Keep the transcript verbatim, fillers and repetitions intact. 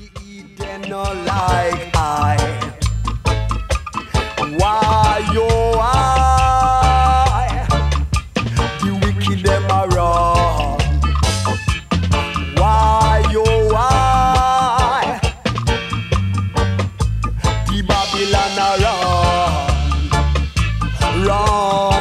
They not like I. Why yo I? The wicked them are wrong. Why yo I? The Babylon are wrong. Wrong.